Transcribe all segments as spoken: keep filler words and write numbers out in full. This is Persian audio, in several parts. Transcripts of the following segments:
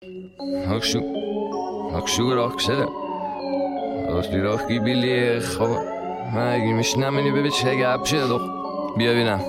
Haksu Haksu rakse Rosli rakki bilir خب من اگه میشنم اینی ببین چه گپ شده دو بیا بینم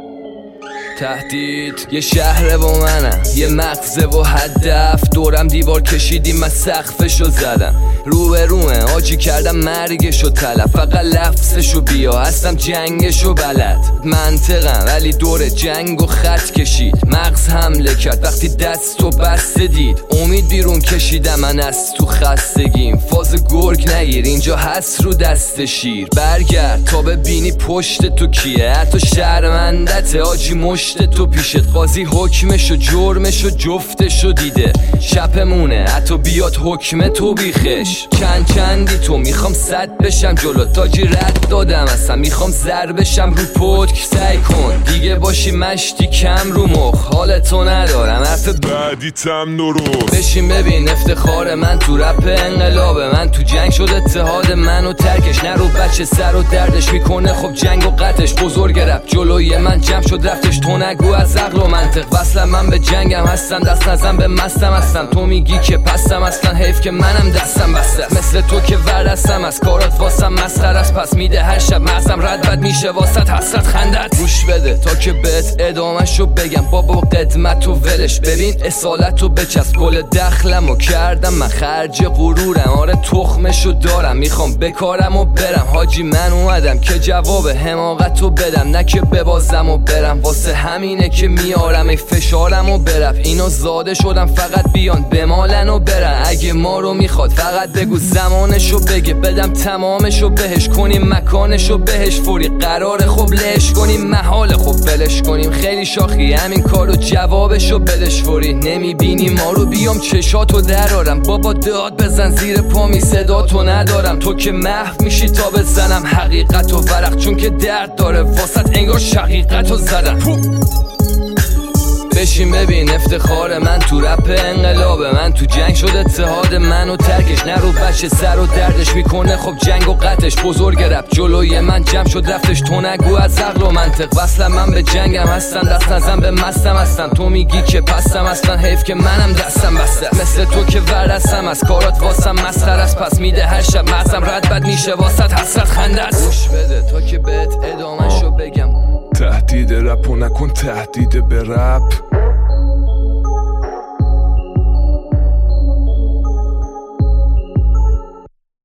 تهدید یه شهره و منم یه مغزه و هدف دورم دیوار کشیدیم من سقفشو زدم رو به رومه آجی کردم مرگشو طلب فقط لفظشو بیا هستم جنگشو بلد منطقم ولی دور جنگ و خط کشید مغز حمله کرد وقتی دستو بسته دید امید بیرون کشیدم من از تو خستگیم فاز گرگ نگیر اینجا هست رو دست شیر برگرد تا ببینی پشت تو کیه حتی شرمندته آجی مشت تو پیشت قاضی حکمشو جرمشو جفتشو دیده شپمونه حتی بیاد حکم تو بیخش چند چندی تو میخوام صد بشم جلو تاجی رد دادم اصلا میخوام زر بشم رو پتک سعی کن دیگه باشی مشتی کم رو مخ حالتو ندارم حرف بعدیتم درست بشین ببین افتخار من تو رپ انقلابه من تو جنگ شد اتحاد من و ترکش نرو بچه سر و دردش میکنه خب جنگ و قطش بزرگ رپ جلوی من جمع شد رفتش تو نگو از عقل و منطق وصلم من به جنگم هستم دست نزن به مستم هستم تو میگی که پستم اصلا حیف که منم دستم بسته مثل تو که وردستم از کارات واسم مسخر است پس میده هر شب مغزم رد بد میشه واسط حسرت خندت گوش بده تا که بهت ادامهشو بگم بابا قدمت و ولش ببین اصالتو بچسب کل دخلمو کردم من خرج غرورم آره تخمشو دارم میخوام بکارم و برم حاجی من اومدم که جواب حماقتو بدم نه که ببازم و برم واسه همینه که میارم ای فشارم و برف اینو زاده شدم فقط بیان بمالن و برن اگه ما رو میخواد فقط بگو زمانشو بگه بدم تمامشو بهش کنیم مکانشو بهش فوری قراره خب لش کنیم محاله خب ولش کنیم خیلی شاخی همین کارو جوابشو بدش فوری نمیبینی ما رو بیام چشاتو درارم بابا داد بزن زیر پامی صداتو ندارم تو که محو میشی تا بزنم حقیقتو ورق چون که درد داره واسط انگار شقیقتو زدم بشین ببین افتخار من تو رپ انقلابه من تو جنگ شد اتحاد من و ترکش نرو بچه سر و دردش میکنه خب جنگ و قطش بزرگ رپ جلوی من جمع شد رفتش تو نگو از عقل و منطق وصلم من به جنگم هستم دست نزن به مستم هستم تو میگی که پستم اصلا حیف که منم دستم بسته مثل تو که وردستم از کارات واسم مسخر است پس میده هر شب مغزم رد بد میشه واسط حسرت خندت گوش بده تا که بهت ادامهشو بگم تهدید رپ و نکن تهدید به رپ